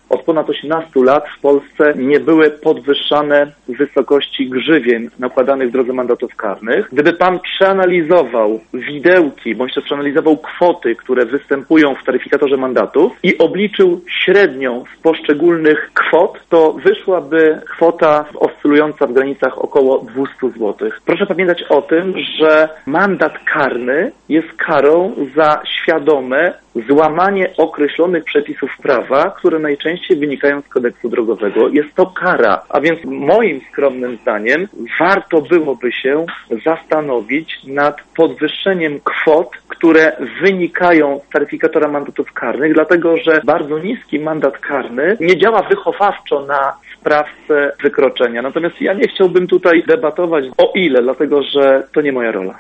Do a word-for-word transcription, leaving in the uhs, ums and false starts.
od ponad osiemnastu lat w Polsce nie były podwyższane wysokości grzywien nakładanych w drodze mandatów karnych. Gdyby pan przeanalizował widełki, bądź też przeanalizował kwoty, które występują w taryfikatorze mandatów i obliczył średnią z poszczególnych kwot, to wyszłaby kwota oscylująca w granicach około dwieście złotych. Proszę pamiętać o tym, że mandat karny jest karą za świadome złamanie określonych przepisów prawa, które najczęściej wynikają z kodeksu drogowego. Jest to kara, a więc moim skromnym zdaniem warto byłoby się zastanowić nad podwyższeniem kwot, które wynikają z taryfikatora mandatów karnych, dlatego że bardzo niski mandat karny nie działa wychowawczo na sprawcę wykroczenia. Natomiast ja nie chciałbym tutaj debatować o ile, dlatego że to nie moja rola.